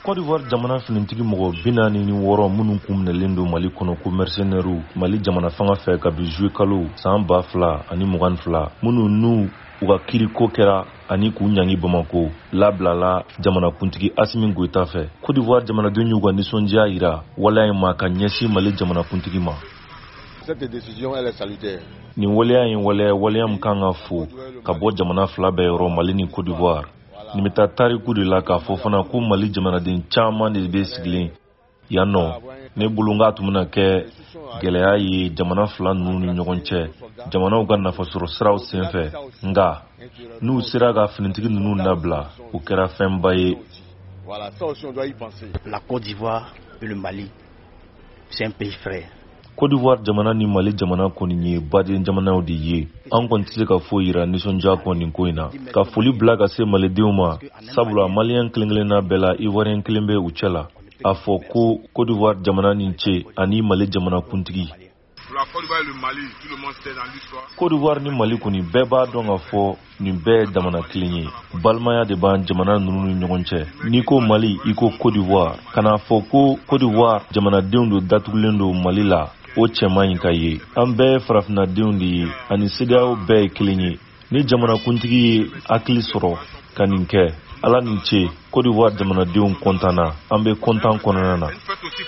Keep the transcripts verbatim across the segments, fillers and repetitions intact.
Côte d'Ivoire jamana finitigi mɔgɔ bi naani ni wɔɔrɔ minnu kun minɛlen don Mali kɔnɔ ko mercenaires Mali jamana fanga fɛ ka bi juillet kalo san ba fila ani mugan ni fila minnu n'u u ka kiriko kɛra ani k'u ɲangi Bamako labilala jamana kuntigi Assimi Goïta fɛ. Côte d'Ivoire jamanadenw y'u ka nisɔndiya yira waleya in ma ka ɲɛsin Mali jamana kuntigi ma. Cette décision elle est salutaire. Nin waleya in waleya waleya min kan ka fo ka bɔ jamana fila bɛɛ yɔrɔ Mali ni Côte d'Ivoire. Nin bɛ taa tariku de la k'a fɔ fana ko Mali jamanaden caman de bɛ sigilen yan nɔ. Ne bolo n k'a tun bɛna kɛ gɛlɛya ye jamana fila ninnu ni ɲɔgɔn cɛ jamanaw ka nafasɔrɔ siraw senfɛ, nka n'u sera ka finitigi ninnu labila o kɛra fɛnba ye. La Côte d'Ivoire et le Mali, c'est un pays frère. Côte d'Ivoire jamana ni Mali jamana kɔni ye baden jamanaw de ye. An kɔni tɛ se ka foyi yira nisɔndiya kɔ nin ko in na. Ka foli bila ka se Malidenw ma, sabula Malien kelen kelenna bɛɛ la Ivoirien kelen bɛ u cɛ la. A fɔ ko Côte d'Ivoire jamana ni cɛ ani Mali jamana kuntigi. Côte d'Ivoire ni Mali kɔni bɛɛ b'a dɔn ka fɔ nin bɛɛ jamana kelen ye. Balimaya de b'an jamana ninnu ni ɲɔgɔn cɛ. N'i ko Mali i ko Côte d'Ivoire, kana fɔ ko Côte d'Ivoire jamanadenw do datugulen do Mali la. O cɛman in ka ye. An bɛɛ farafinadenw de ye ani C D A O bɛɛ ye kelen ye. Ni jamana kuntigi ye hakili sɔrɔ ka nin kɛ, Ala ni ce, Côte d'Ivoire jamanadenw kontanna. An bɛ kontan kɔnɔna na.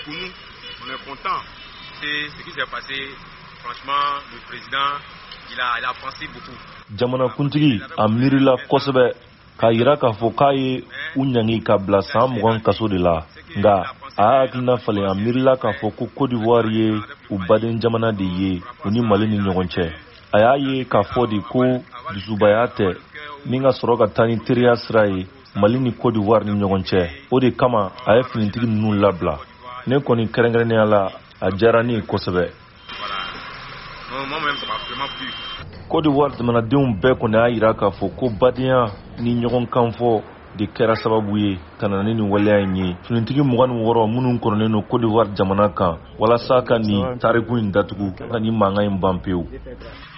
Jamana kuntigi a miirila kosɛbɛ k'a yira k'a fɔ k'a ye u ɲangi ka bila san mugan kaso de la, nka a hakilina falen a miirila k'a fɔ ko Côte d'Ivoire ye u baden jamana de ye u ni Mali ni ɲɔgɔn cɛ. A y'a ye k'a fɔ de ko dusubaya tɛ ni ka sɔrɔ ka taa ni teriya sira ye Mali ni Côte d'Ivoire ni ɲɔgɔn cɛ. O de kama a ye finitigi ninnu labila. Ne kɔni kɛrɛnkɛrɛnnenya la a diyara ne ye kosɛbɛ. Côte d'Ivoire jamanadenw bɛɛ kɔni y'a yira k'a fɔ ko badenya ni ɲɔgɔn kanfɔ de kɛra sababu ye ka na ni nin waleya in ye. Finitigi mugan ni wɔɔrɔ minnu kɔrɔlen don Côte d'Ivoire jamana kan walasa ka nin tariku in datugu ka nin mankan in ban pewu.